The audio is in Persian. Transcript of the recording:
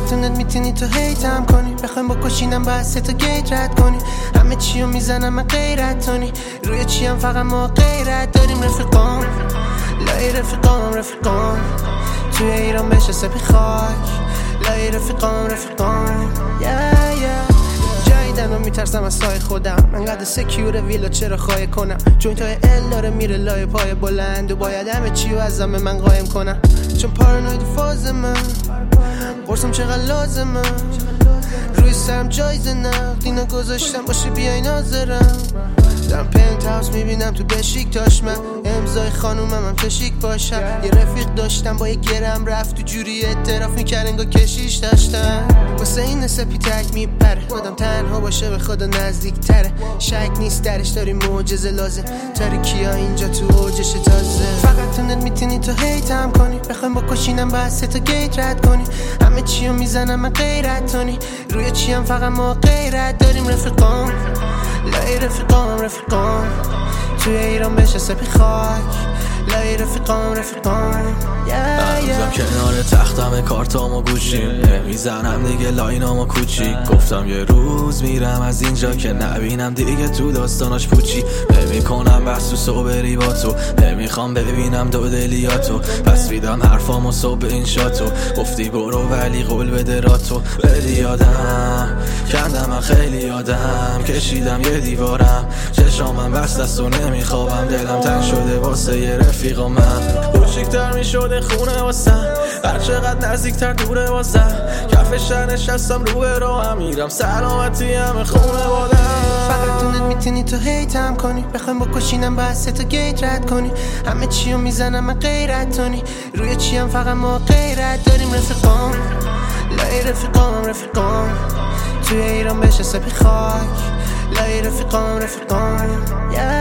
فقط اونت میتونی تو هیتم کنی، بخوایم بکشینم باید 3 تا گیت رد کنی، همه چیو میزنم من غیرت تونی، روی چیم فقط ما غیرت داریم. رفیقام لای رفیقام توی ایران بشه سپی خاک، لای رفیقام جایی دنو میترسم از سای خودم، انقدر سکیور ویلا چرا خواهی کنم، جوینت های ال داره میره لای پای بلند و باید همه چیو از من قایم کنم، چون پارانوید فاز من قرصم چقدر لازمه، روی سرم جایزه نقدینو گذاشتم باشه بیای ناظرم، دارم پنت هاوس میبینم تو بشیکتاش، من امضای خانومم هم تشیک باشم، یه رفیق داشتم با یه گرم رفت تو جوری اعتراف میکرد انگار کشیش داشتم، واسه این سپیتک میپره آدم تنها باشه به خدا نزدیک تره، شک نیست درش داری معجزه لازم، تاریکیا اینجا تو اوجش تازه، فقط تو میتونی تو هیتم کنی، بخوایم بکشینم باید 3 تا گیت رد کنی، همه چیو میزنم من غیرت تونی، روی چیم فقط ما غیرت داریم. رفیقام لای رفیقام توی ایران بشه سپی خاک، لای رفیقام هنوزم کنار تختم کارتام و گوشیم، نمیزنم دیگه لاینام و کوچیک، گفتم یه روز میرم از اینجا که نبینم دیگه تو داستاناش پوچی، نمیکنم بحث تو صبری با تو، نمیخوام ببینم دو دلیاتو، پس ویدم حرفامو صبح این شاتو، گفتی برو ولی قول بده راتو، بدی یادم کندم من خیلی یادم کشیدم یه دیوارم، چشامم بست است و نمیخوابم، دلم تنگ شده واسه یه رفیق من، کوچیکتر میشده خونه واسم، هر چقدر نزدیکتر دوره واسم، کف شهر نشستم رو به راهم میرم سلامتی همه خونه بادم، فقط اونت میتونی تو هیتم کنی، بخوایم بکشینم باید 3 تا گیت رد کنی، همه چیو میزنم من غیرت تونی، روی چیم فقط ما غیرت داریم. رفیقام لای رفیقام توی ایران بشه سپی خاک، لای رفیقام